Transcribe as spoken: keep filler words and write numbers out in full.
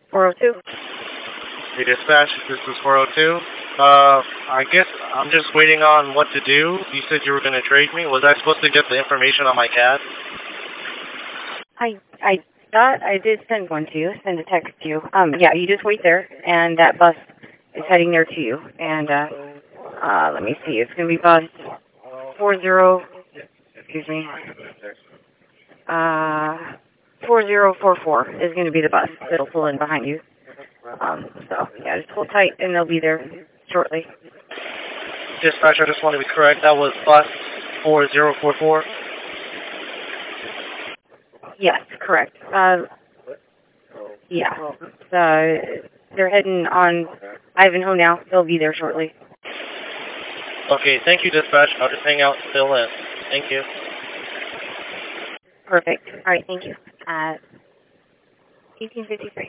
four oh two. Hey, dispatch, this is four oh two. Uh, I guess I'm just waiting on what to do. You said you were going to trade me. Was I supposed to get the information on my cab? I I thought I did send one to you, send a text to you. Um, yeah, you just wait there, and that bus is heading there to you. And, uh, uh, let me see, it's going to be bus four zero, excuse me, uh, four zero four four is going to be the bus that'll pull in behind you. Um, so, yeah, just hold tight, and they'll be there shortly. Dispatch, I just want to be correct. That was bus four zero four four? Yes, correct. Uh, yeah. Uh, they're heading on Ivanhoe now. They'll be there shortly. Okay, thank you, dispatch. I'll just hang out still in. Thank you. Perfect. All right, thank you. Uh, eighteen fifty-three.